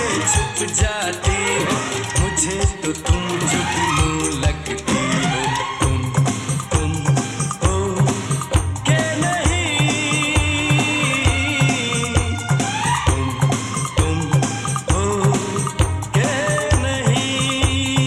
के छुप जाती हो, मुझे तो तुम जुगनू लगती हो। तुम हो के नहीं, तुम हो के नहीं।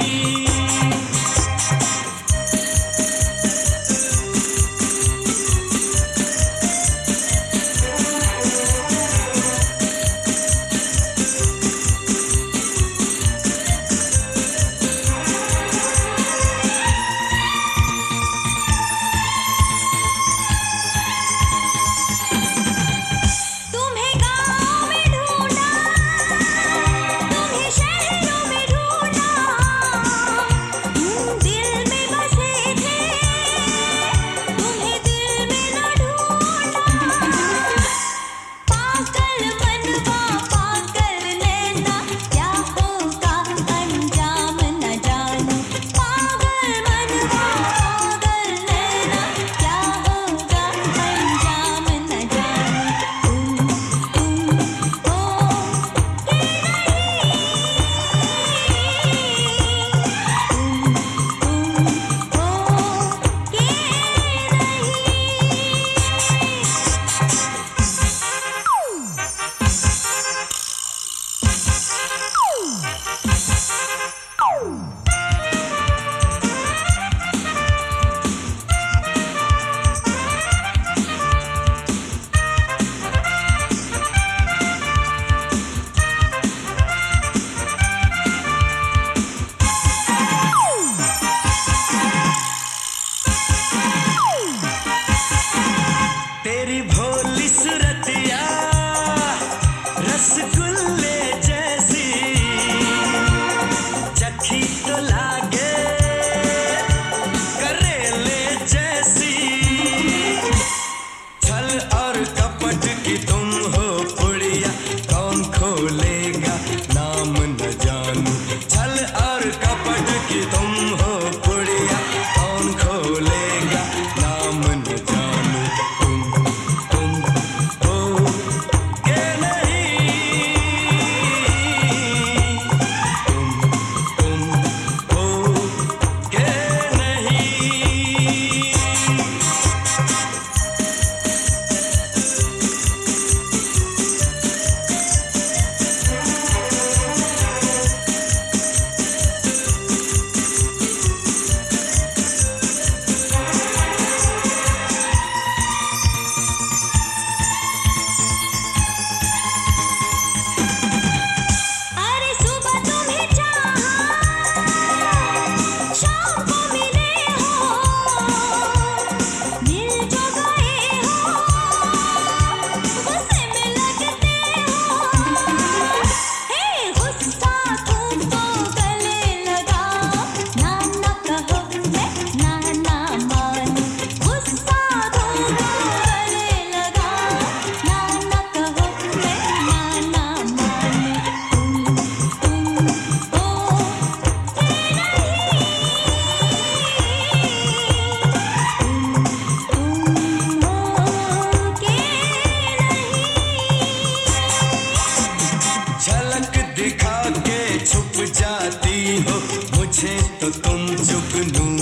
तेरी भोली सूरतिया रसगुल्ले जैसी, चखी तो लागे करेले जैसी। छल और कपट की तुम हो पुड़िया, कौन खोलेगा नाम न जानू। छल और कपट की तुम हो पुड़िया, कौन खोलेगा नाम न जानू। झलक दिखा के छुप जाती हो, मुझे तो तुम जुगनू